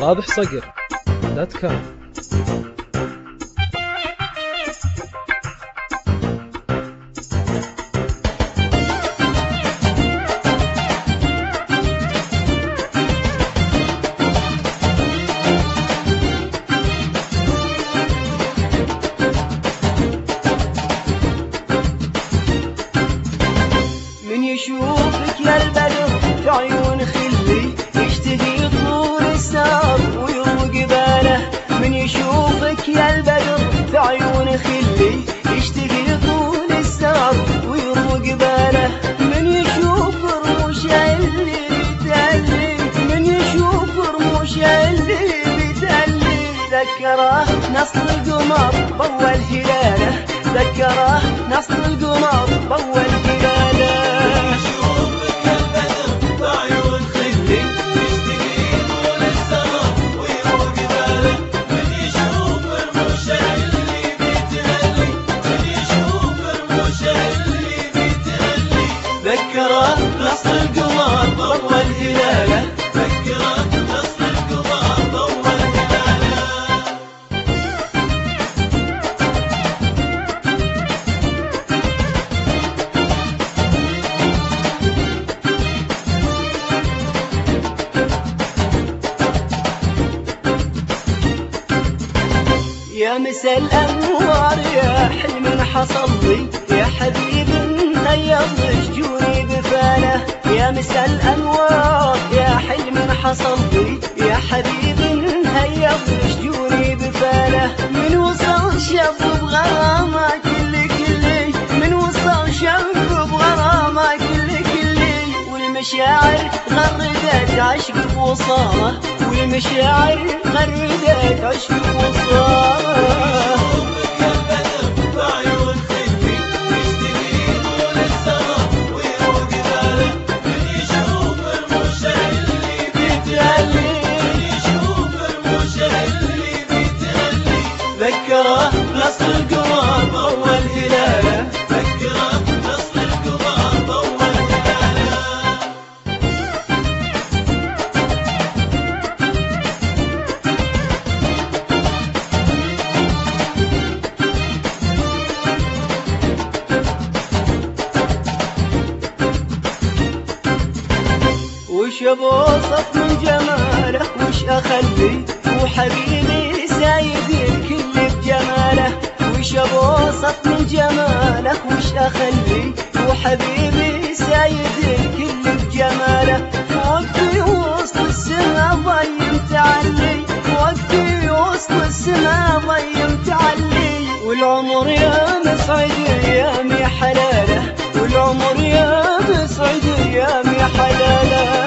رابح صقر .com. من يشوفك يا البدر في عيون خلي يشتهي طول السهر ويروق باله. من يشوفك يا البدر في عيون خلي يشتهي طول السهر ويروق باله. من يشوف رموشه اللي بتهلي، من يشوف رموشه اللي بتهلي، ذكره نصر القمر ضوى الهلاله، ذكره نصر القمر ضوى الهلاله. ذكره نصر القمر ضوى الهلاله، ذكره نصر القمر ضوى الهلاله. يا مسا الأنوار يا حلم حصل لي، يا حبيبي مخيط شجوني بفاله. يا مسا الأنوار يا حلم حصل لي، يا حبيبي مخيط شجوني بفاله. من وصل شاب بغرامة كلي، من وصل شاب بغرامة كلي، والمشاعر غردت عشق بوصاله، والمشاعر غردت عشق بوصاله. ذكره نصر القمر ضوى الهلاله، ذكره نصر القمر ضوى الهلاله. وش بوصف من جماله وش اخلي، وحبيبي سايد الكل بجماله. وش بوصف من جماله وش اخلي، وحبيبي سايد الكل بجماله. وقتي وسط السما ضي متعلي، وقتي وسط السما ضي متعلي، والعمر يا مسعد ايام يا حلاله، والعمر يا مسعد ايام يا حلاله.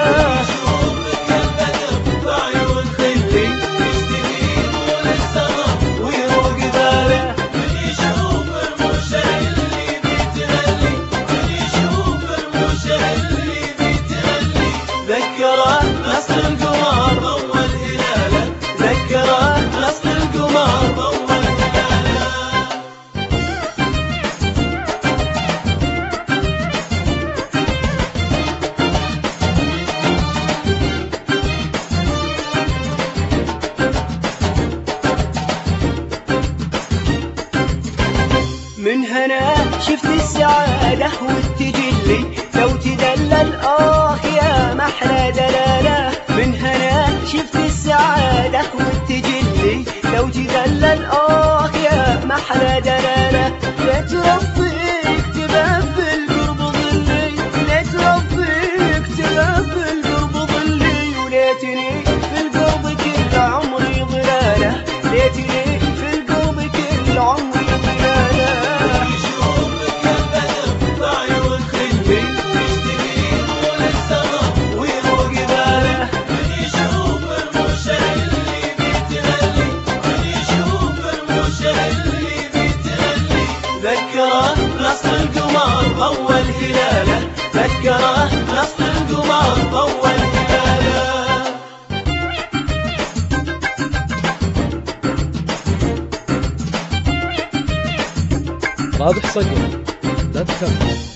ذكره نصر القمر ضوى الهلاله، ذكره نصر القمر ضوى الهلاله. من هنا شفت السعاده والتجلي، لو تدلل يا محلى دلاله. من هنا شفت السعاده والتجلي، لو تدلل يا محلى دلاله. ليت ربك تباب بالقرب ظلي، ليت ربك تباب بالقرب ظلي، وليتني في القرب كل عمري ضلاله، ليتني في القرب كل عمري ضلاله. ذكره نصر القمر ضوى الهلاله، ذكره نصر القمر ضوى الهلاله. رابح صقر .com.